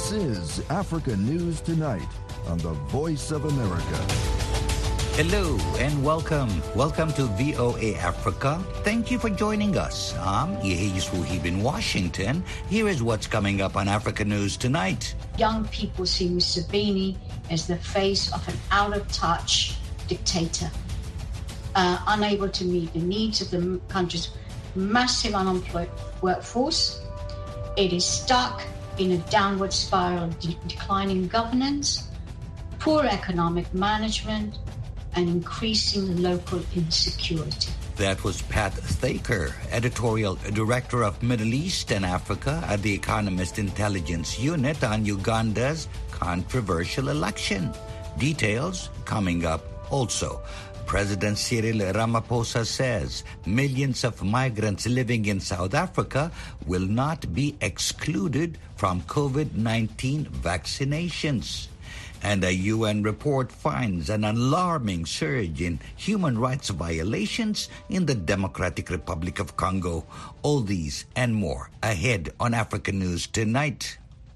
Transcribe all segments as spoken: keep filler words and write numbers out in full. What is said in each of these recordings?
This is Africa News Tonight on the Voice of America. Hello and welcome. Welcome to V O A Africa. Thank you for joining us. I'm Yehiyus Wuhib in Washington. Here is what's coming up on Africa News Tonight. Young people see Museveni as the face of an out-of-touch dictator, uh, unable to meet the needs of the country's massive unemployed workforce. It is stuck in a downward spiral of de- declining governance, poor economic management, and increasing local insecurity. That was Pat Thaker, editorial director of Middle East and Africa at the Economist Intelligence Unit on Uganda's controversial election. Details coming up also. President Cyril Ramaphosa says millions of migrants living in South Africa will not be excluded from COVID nineteen vaccinations. And a U N report finds an alarming surge in human rights violations in the Democratic Republic of Congo. All these and more ahead on African News Tonight.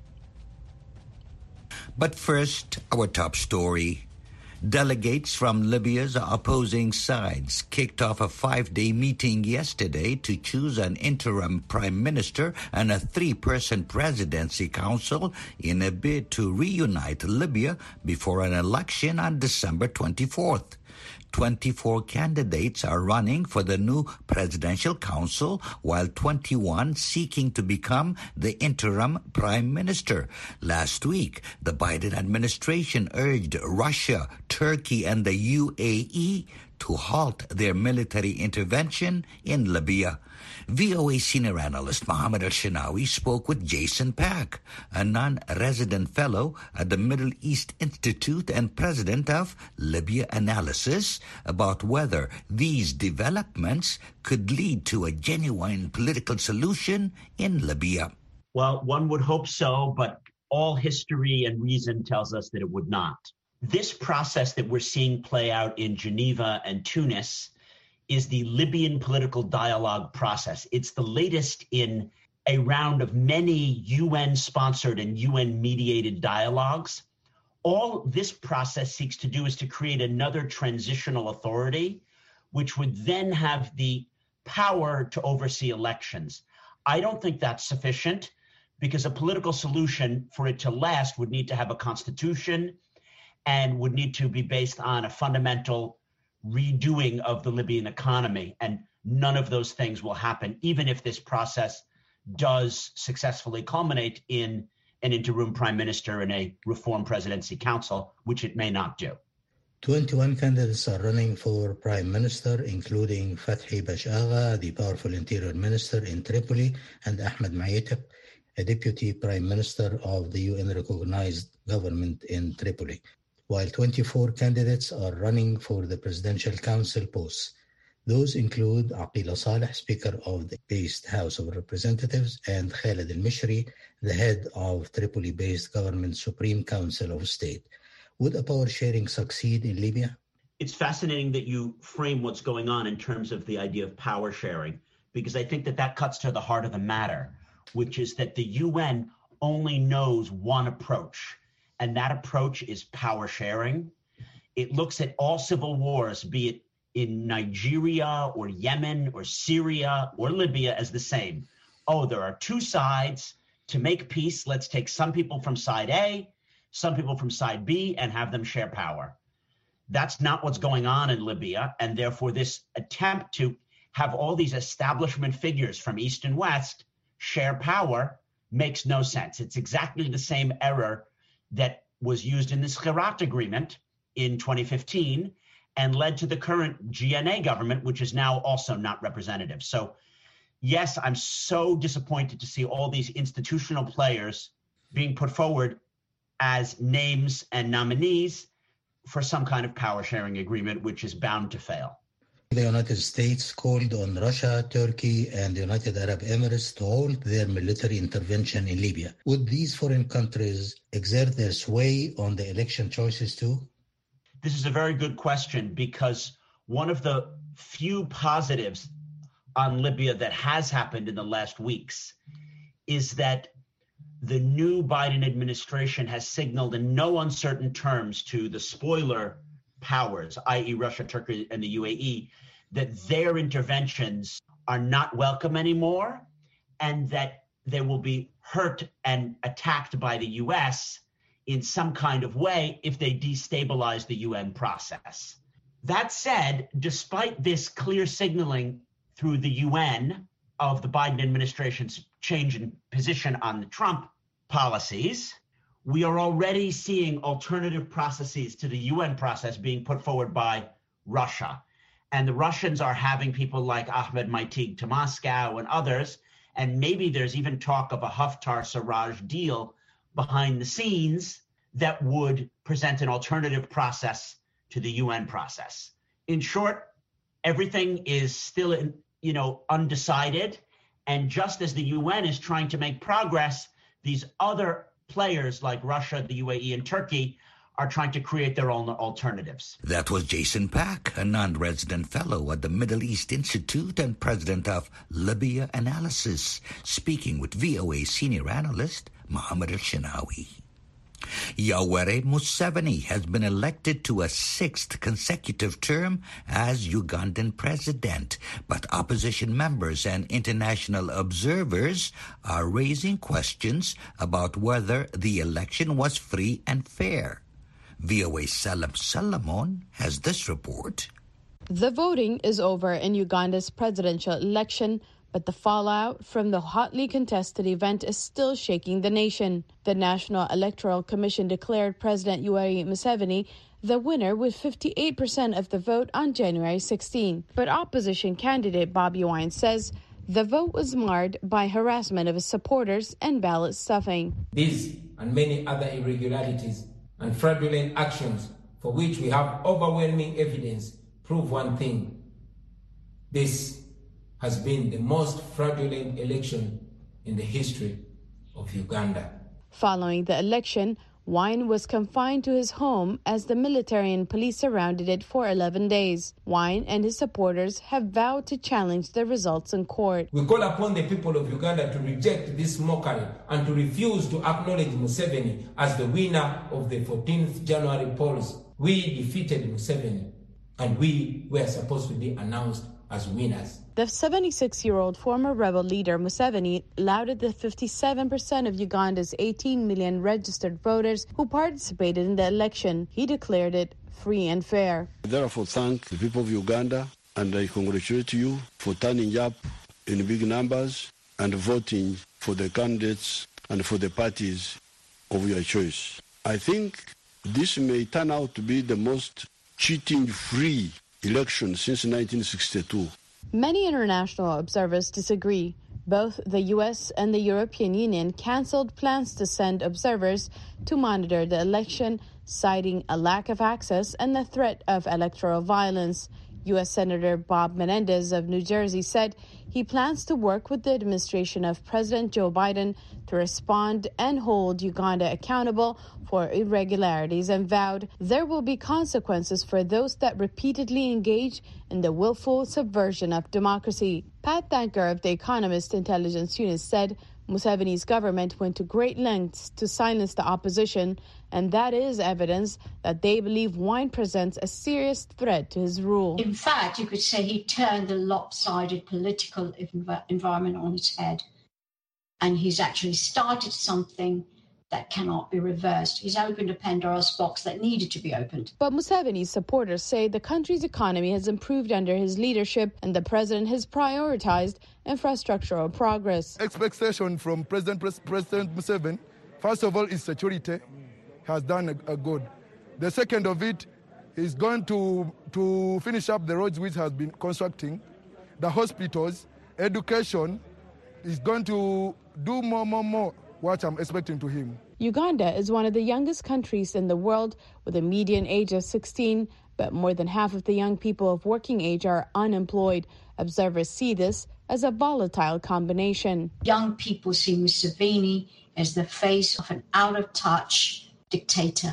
But first, our top story. Delegates from Libya's opposing sides kicked off a five-day meeting yesterday to choose an interim prime minister and a three-person presidency council in a bid to reunite Libya before an election on December twenty-fourth. twenty-four candidates are running for the new presidential council, while twenty-one seeking to become the interim prime minister. Last week, the Biden administration urged Russia, Turkey, and the U A E to halt their military intervention in Libya. V O A senior analyst Mohammed Al-Shinawi spoke with Jason Pack, a non-resident fellow at the Middle East Institute and president of Libya Analysis, about whether these developments could lead to a genuine political solution in Libya. Well, one would hope so, but all history and reason tells us that it would not. This process that we're seeing play out in Geneva and Tunis is the Libyan political dialogue process. It's the latest in a round of many U N-sponsored and U N-mediated dialogues. All this process seeks to do is to create another transitional authority, which would then have the power to oversee elections. I don't think that's sufficient, because a political solution, for it to last, would need to have a constitution and would need to be based on a fundamental redoing of the Libyan economy. And none of those things will happen, even if this process does successfully culminate in an interim prime minister and a reform presidency council, which it may not do. twenty-one candidates are running for prime minister, including Fathi Bashagha, the powerful interior minister in Tripoli, and Ahmed Mayetab, a deputy prime minister of the U N-recognized government in Tripoli, while twenty-four candidates are running for the presidential council posts. Those include Aqila Saleh, Speaker of the based House of Representatives, and Khalid al-Mishri, the head of Tripoli-based government Supreme Council of State. Would a power sharing succeed in Libya? It's fascinating that you frame what's going on in terms of the idea of power sharing, because I think that that cuts to the heart of the matter, which is that the U N only knows one approach, and that approach is power sharing. It looks at all civil wars, be it in Nigeria or Yemen or Syria or Libya, as the same. Oh, there are two sides. To make peace, let's take some people from side A, some people from side B, and have them share power. That's not what's going on in Libya, and therefore this attempt to have all these establishment figures from East and West share power makes no sense. It's exactly the same error that was used in the Skhirat Agreement in twenty fifteen and led to the current G N A government, which is now also not representative. So, yes, I'm so disappointed to see all these institutional players being put forward as names and nominees for some kind of power-sharing agreement, which is bound to fail. The United States called on Russia, Turkey, and the United Arab Emirates to halt their military intervention in Libya. Would these foreign countries exert their sway on the election choices too? This is a very good question, because one of the few positives on Libya that has happened in the last weeks is that the new Biden administration has signaled in no uncertain terms to the spoiler powers, that is. Russia, Turkey, and the U A E, that their interventions are not welcome anymore and that they will be hurt and attacked by the U S in some kind of way if they destabilize the U N process. That said, despite this clear signaling through the U N of the Biden administration's change in position on the Trump policies, we are already seeing alternative processes to the U N process being put forward by Russia. And the Russians are having people like Ahmed Maitig to Moscow and others. And maybe there's even talk of a Haftar-Sarraj deal behind the scenes that would present an alternative process to the U N process. In short, everything is still, in, you know, undecided. And just as the U N is trying to make progress, these other players like Russia, the U A E, and Turkey are trying to create their own alternatives. That was Jason Pack, a non-resident fellow at the Middle East Institute and president of Libya Analysis, speaking with V O A senior analyst Mohammed El-Shinawi. Yoweri Museveni has been elected to a sixth consecutive term as Ugandan president, but opposition members and international observers are raising questions about whether the election was free and fair. V O A's Salam Salamon has this report. The voting is over in Uganda's presidential election, but the fallout from the hotly contested event is still shaking the nation. The National Electoral Commission declared President Yoweri Museveni the winner with fifty-eight percent of the vote on January sixteenth. But opposition candidate Bobi Wine says the vote was marred by harassment of his supporters and ballot stuffing. These and many other irregularities and fraudulent actions for which we have overwhelming evidence prove one thing. This has been the most fraudulent election in the history of Uganda. Following the election, Wine was confined to his home as the military and police surrounded it for eleven days. Wine and his supporters have vowed to challenge the results in court. We call upon the people of Uganda to reject this mockery and to refuse to acknowledge Museveni as the winner of the fourteenth January polls. We defeated Museveni, and we were supposed to be announced as winners. The seventy-six-year-old former rebel leader Museveni lauded the fifty-seven percent of Uganda's eighteen million registered voters who participated in the election. He declared it free and fair. I therefore thank the people of Uganda and I congratulate you for turning up in big numbers and voting for the candidates and for the parties of your choice. I think this may turn out to be the most cheating-free election since nineteen sixty-two. Many international observers disagree. Both the U S and the European Union canceled plans to send observers to monitor the election, citing a lack of access and the threat of electoral violence. U S Senator Bob Menendez of New Jersey said he plans to work with the administration of President Joe Biden to respond and hold Uganda accountable for irregularities and vowed there will be consequences for those that repeatedly engage in the willful subversion of democracy. Pat Thanker of the Economist Intelligence Unit said Museveni's government went to great lengths to silence the opposition, and that is evidence that they believe Wine presents a serious threat to his rule. In fact, you could say he turned the lopsided political env- environment on its head, and he's actually started something that cannot be reversed. He's opened a Pandora's box that needed to be opened. But Museveni's supporters say the country's economy has improved under his leadership and the president has prioritized infrastructural progress. Expectation from President President Museveni, first of all, is security has done a, a good. The second of it is going to, to finish up the roads which has been constructing, the hospitals, education, is going to do more, more, more. What I'm expecting to him. Uganda is one of the youngest countries in the world with a median age of sixteen, but more than half of the young people of working age are unemployed. Observers see this as a volatile combination. Young people see Museveni as the face of an out-of-touch dictator,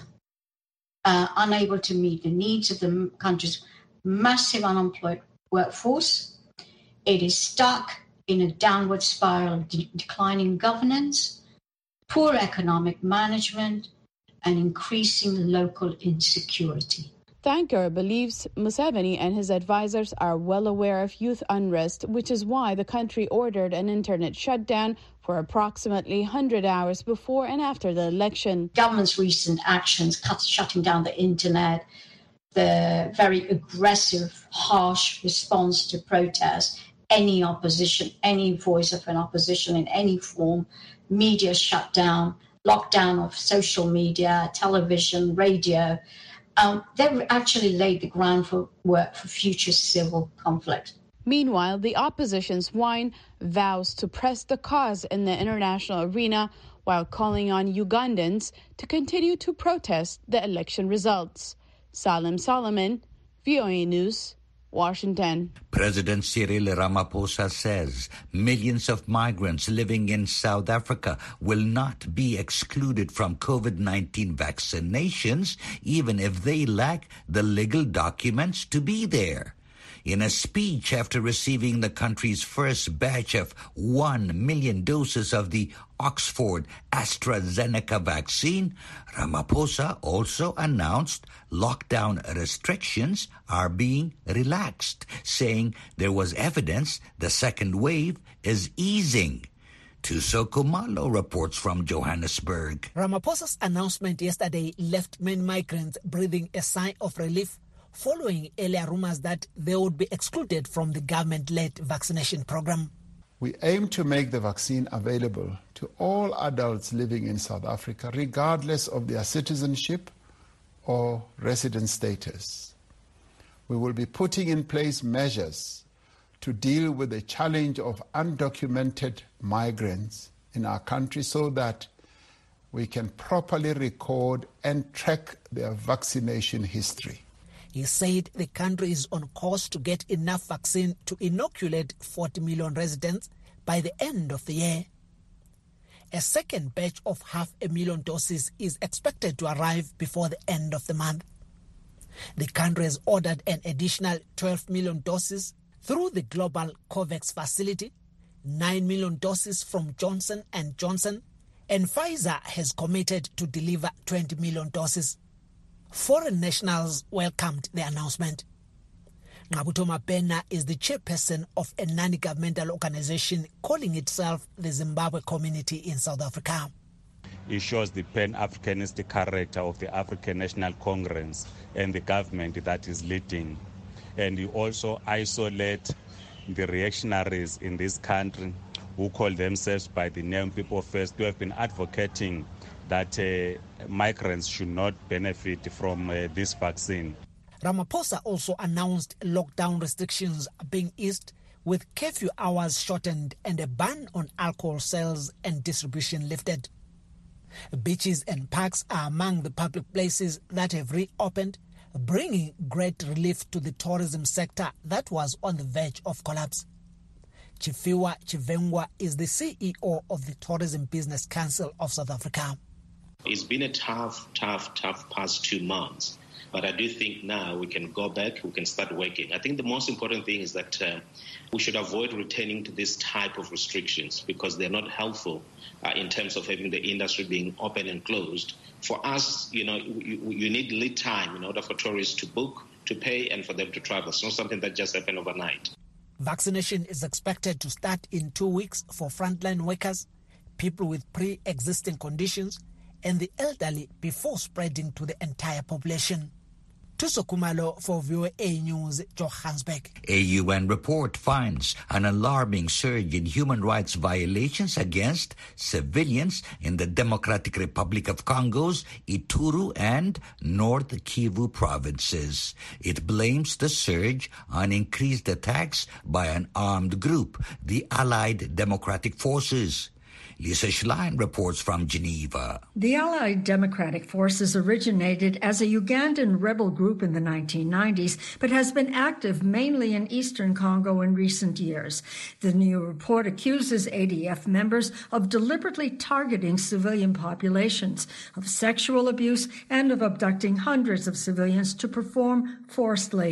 uh, unable to meet the needs of the country's massive unemployed workforce. It is stuck in a downward spiral of de- declining governance, poor economic management, and increasing local insecurity. Thankar believes Museveni and his advisors are well aware of youth unrest, which is why the country ordered an internet shutdown for approximately one hundred hours before and after the election. Government's recent actions, cut, shutting down the internet, the very aggressive, harsh response to protests, any opposition, any voice of an opposition in any form, media shut down, lockdown of social media, television, radio, um, they've actually laid the groundwork for future civil conflict. Meanwhile, the opposition's whine vows to press the cause in the international arena while calling on Ugandans to continue to protest the election results. Salim Solomon, V O A News, Washington. President Cyril Ramaphosa says millions of migrants living in South Africa will not be excluded from COVID nineteen vaccinations, even if they lack the legal documents to be there. In a speech after receiving the country's first batch of one million doses of the Oxford AstraZeneca vaccine, Ramaphosa also announced lockdown restrictions are being relaxed, saying there was evidence the second wave is easing. Tuso Kumalo reports from Johannesburg. Ramaphosa's announcement yesterday left many migrants breathing a sigh of relief following earlier rumors that they would be excluded from the government-led vaccination program. We aim to make the vaccine available to all adults living in South Africa, regardless of their citizenship or resident status. We will be putting in place measures to deal with the challenge of undocumented migrants in our country so that we can properly record and track their vaccination history. He said the country is on course to get enough vaccine to inoculate forty million residents by the end of the year. A second batch of half a million doses is expected to arrive before the end of the month. The country has ordered an additional twelve million doses through the global COVAX facility, nine million doses from Johnson and Johnson, and Pfizer has committed to deliver twenty million doses. Foreign nationals welcomed the announcement. Ngabuto Mapena is the chairperson of a non-governmental organization calling itself the Zimbabwe Community in South Africa. It shows the pan-Africanist character of the African National Congress and the government that is leading. And you also isolate the reactionaries in this country who call themselves by the name People First, who have been advocating that uh, migrants should not benefit from uh, this vaccine. Ramaphosa also announced lockdown restrictions being eased, with curfew hours shortened and a ban on alcohol sales and distribution lifted. Beaches and parks are among the public places that have reopened, bringing great relief to the tourism sector that was on the verge of collapse. Chifiwa Chivengwa is the C E O of the Tourism Business Council of South Africa. It's been a tough, tough, tough past two months. But I do think now we can go back, we can start working. I think the most important thing is that uh, we should avoid returning to this type of restrictions because they're not helpful uh, in terms of having the industry being open and closed. For us, you know, you, you need lead time in order for tourists to book, to pay, and for them to travel. It's not something that just happened overnight. Vaccination is expected to start in two weeks for frontline workers, people with pre-existing conditions, and the elderly before spreading to the entire population. Tuso Kumalo for V O A News, Johannesburg. A U N report finds an alarming surge in human rights violations against civilians in the Democratic Republic of Congo's Ituri and North Kivu provinces. It blames the surge on increased attacks by an armed group, the Allied Democratic Forces. Lisa Schlein reports from Geneva. The Allied Democratic Forces originated as a Ugandan rebel group in the nineteen nineties, but has been active mainly in eastern Congo in recent years. The new report accuses A D F members of deliberately targeting civilian populations, of sexual abuse, and of abducting hundreds of civilians to perform forced labor.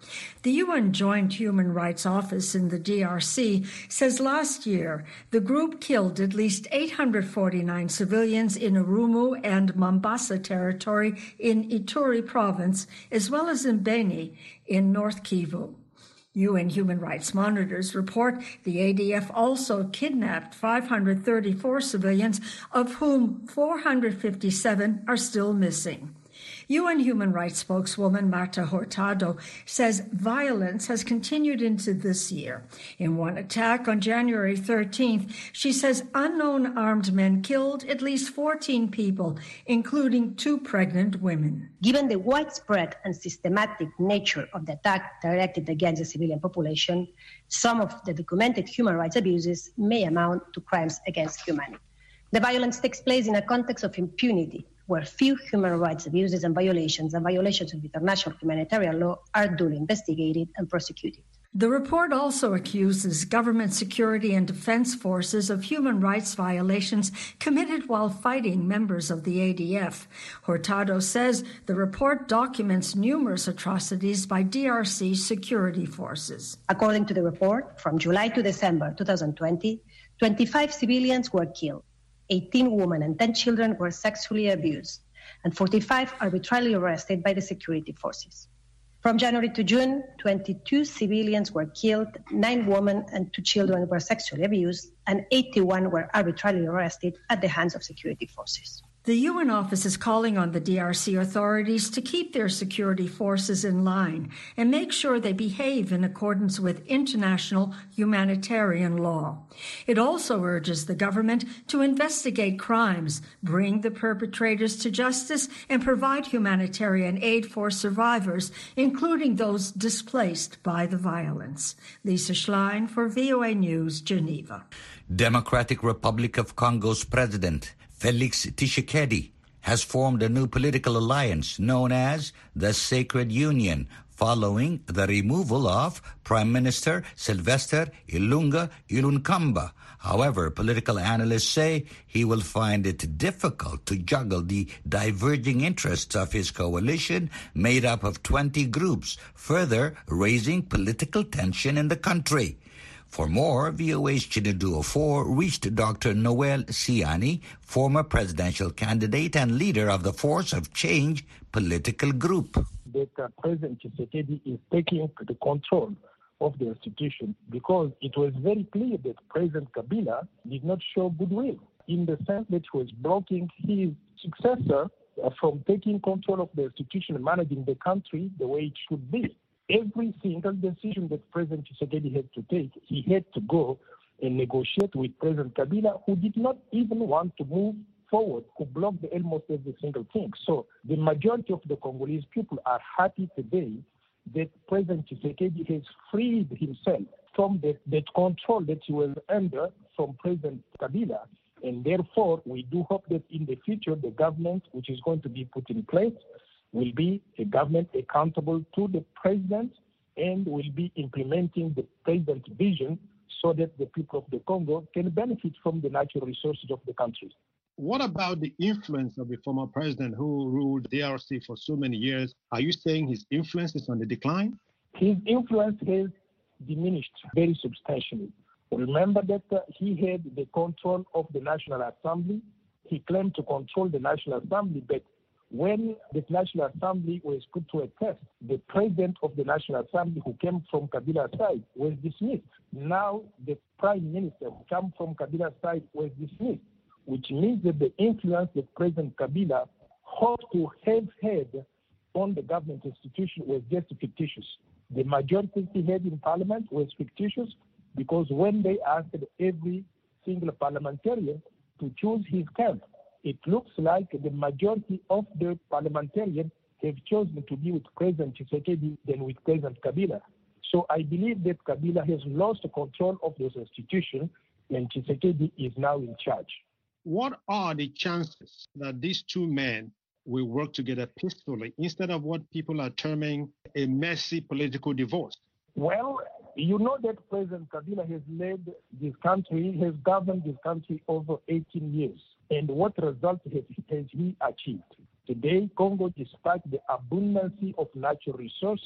The U N Joint Human Rights Office in the D R C says last year the group killed at least eight hundred forty-nine civilians in Urumu and Mombasa territory in Ituri province, as well as in Beni in North Kivu. U N Human Rights monitors report the A D F also kidnapped five hundred thirty-four civilians, of whom four hundred fifty-seven are still missing. U N Human Rights spokeswoman Marta Hurtado says violence has continued into this year. In one attack on January thirteenth, she says unknown armed men killed at least fourteen people, including two pregnant women. Given the widespread and systematic nature of the attack directed against the civilian population, some of the documented human rights abuses may amount to crimes against humanity. The violence takes place in a context of impunity, where few human rights abuses and violations and violations of international humanitarian law are duly investigated and prosecuted. The report also accuses government security and defense forces of human rights violations committed while fighting members of the A D F. Hurtado says the report documents numerous atrocities by D R C security forces. According to the report, from July to December twenty twenty, twenty-five civilians were killed, eighteen women and ten children were sexually abused, and forty-five arbitrarily arrested by the security forces. From January to June, twenty-two civilians were killed, nine women and two children were sexually abused, and eighty-one were arbitrarily arrested at the hands of security forces. The U N office is calling on the D R C authorities to keep their security forces in line and make sure they behave in accordance with international humanitarian law. It also urges the government to investigate crimes, bring the perpetrators to justice, and provide humanitarian aid for survivors, including those displaced by the violence. Lisa Schlein for V O A News, Geneva. Democratic Republic of Congo's president Felix Tshisekedi has formed a new political alliance known as the Sacred Union, following the removal of Prime Minister Sylvester Ilunga Ilunkamba. However, political analysts say he will find it difficult to juggle the diverging interests of his coalition made up of twenty groups, further raising political tension in the country. For more, V O A's Chinedu four reached Doctor Noel Siani, former presidential candidate and leader of the Force of Change political group. That uh, President Tshisekedi is taking the control of the institution because it was very clear that President Kabila did not show goodwill in the sense that he was blocking his successor uh, from taking control of the institution and managing the country the way it should be. Every single decision that President Tshisekedi had to take, he had to go and negotiate with President Kabila, who did not even want to move forward, who blocked almost every single thing. So the majority of the Congolese people are happy today that President Tshisekedi has freed himself from the, that control that he was under from President Kabila. And therefore, we do hope that in the future, the government, which is going to be put in place, will be a government accountable to the president and will be implementing the president's vision so that the people of the Congo can benefit from the natural resources of the country. What about the influence of the former president who ruled D R C for so many years? Are you saying his influence is on the decline? His influence has diminished very substantially. Remember that uh, he had the control of the National Assembly. He claimed to control the National Assembly, but when the National Assembly was put to a test, the president of the National Assembly, who came from Kabila's side, was dismissed. Now the prime minister, who came from Kabila's side, was dismissed, which means that the influence that President Kabila hoped to have had on the government institution was just fictitious. The majority he had in parliament was fictitious because when they asked every single parliamentarian to choose his camp, it looks like the majority of the parliamentarians have chosen to be with President Tshisekedi than with President Kabila. So I believe that Kabila has lost control of those institutions and Tshisekedi is now in charge. What are the chances that these two men will work together peacefully instead of what people are terming a messy political divorce? Well, you know that President Kabila has led this country, has governed this country over eighteen years. And what results has, has he achieved? Today, Congo, despite the abundance of natural resources,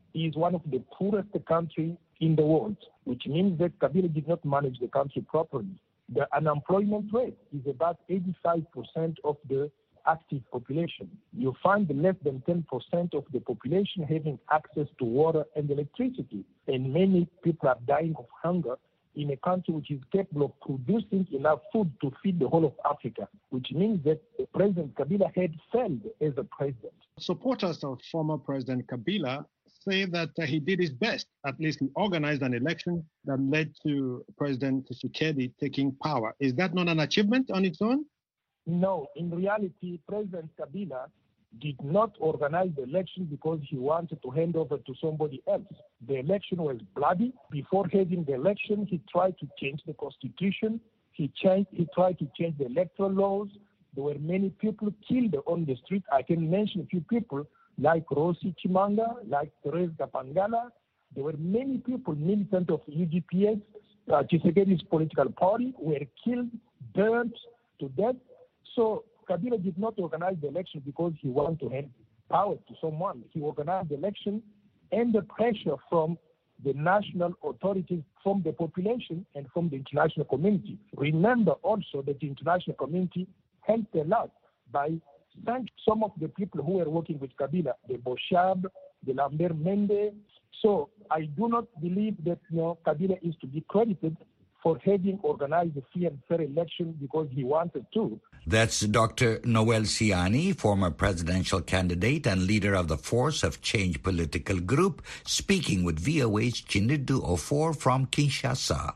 is one of the poorest countries in the world, which means that Kabila did not manage the country properly. The unemployment rate is about eighty-five percent of the active population. You find less than ten percent of the population having access to water and electricity, and many people are dying of hunger in a country which is capable of producing enough food to feed the whole of Africa, which means that President Kabila had failed as a president. Supporters of former President Kabila say that uh, he did his best. At least he organized an election that led to President Tshisekedi taking power. Is that not an achievement on its own? No, in reality, President Kabila did not organize the election because he wanted to hand over to somebody else. The election was bloody. Before having the election, he tried to change the constitution. He changed, he tried to change the electoral laws. There were many people killed on the street. I can mention a few people like Rossi Chimanga, like Therese Kapangala. There were many people, militant of U D P S, uh, Tshisekedi's political party, were killed, burnt to death. So Kabila did not organize the election because he wanted to hand power to someone. He organized the election under pressure from the national authorities, from the population, and from the international community. Remember also that the international community helped a lot by thank some of the people who were working with Kabila, the Boshab, the Lambert Mende. So I do not believe that you know, Kabila is to be credited for having organized a free and fair election because he wanted to. That's Doctor Noel Siani, former presidential candidate and leader of the Force of Change political group, speaking with V O A's Chinedu Ofor from Kinshasa.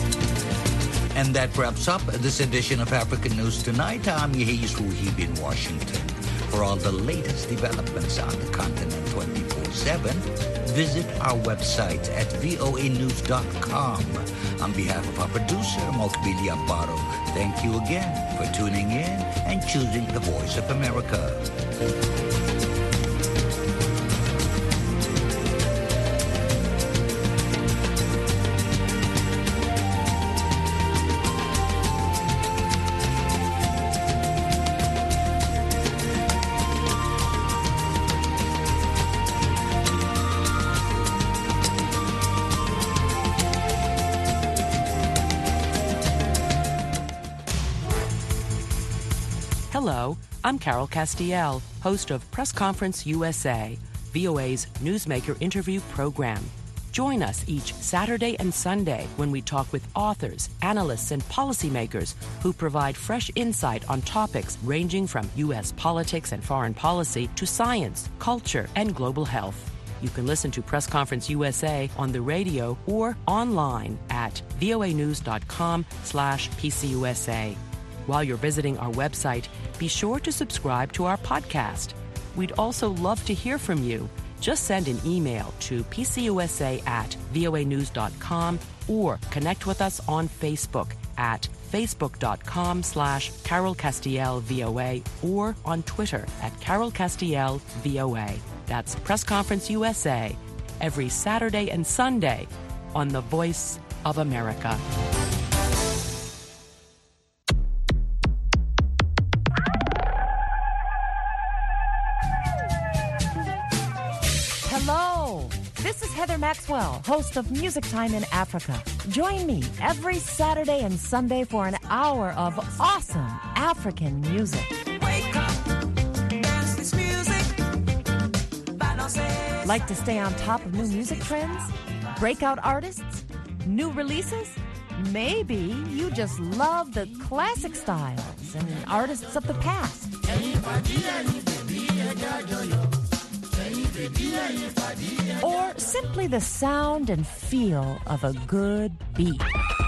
And that wraps up this edition of African News Tonight. I'm Yehis Ruhib in Washington. For all the latest developments on the continent twenty-four seven, visit our website at voa news dot com. On behalf of our producer, Mokbili Amparo, thank you again for tuning in and choosing the Voice of America. Hello, I'm Carol Castiel, host of Press Conference U S A, V O A's newsmaker interview program. Join us each Saturday and Sunday when we talk with authors, analysts, and policymakers who provide fresh insight on topics ranging from U S politics and foreign policy to science, culture, and global health. You can listen to Press Conference U S A on the radio or online at voa news dot com slash P C U S A. While you're visiting our website, be sure to subscribe to our podcast. We'd also love to hear from you. Just send an email to p c u s a at voa news dot com or connect with us on Facebook at facebook dot com slash Carol Castiel V O A or on Twitter at Carol Castiel V O A. That's Press Conference U S A every Saturday and Sunday on the Voice of America. Hello, this is Heather Maxwell, host of Music Time in Africa. Join me every Saturday and Sunday for an hour of awesome African music. Wake up, dance this music. Like to stay on top of new music trends? Breakout artists? New releases? Maybe you just love the classic styles and artists of the past. Or simply the sound and feel of a good beat.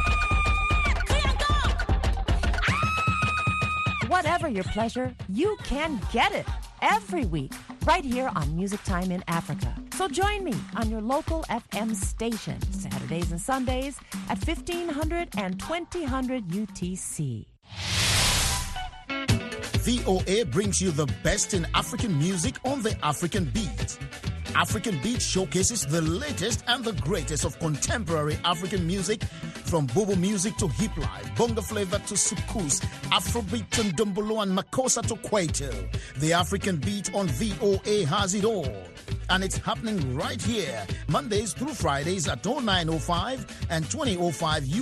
Whatever your pleasure, you can get it every week right here on Music Time in Africa. So join me on your local F M station Saturdays and Sundays at fifteen hundred and twenty hundred U T C. V O A brings you the best in African music on the African Beat. African Beat showcases the latest and the greatest of contemporary African music, from Bobo music to hip life, bongo flavor to soukous, Afrobeat to Ndombolo and Makossa to Kwaito. The African Beat on V O A has it all. and it's happening right here, Mondays through Fridays at oh nine oh five and twenty oh five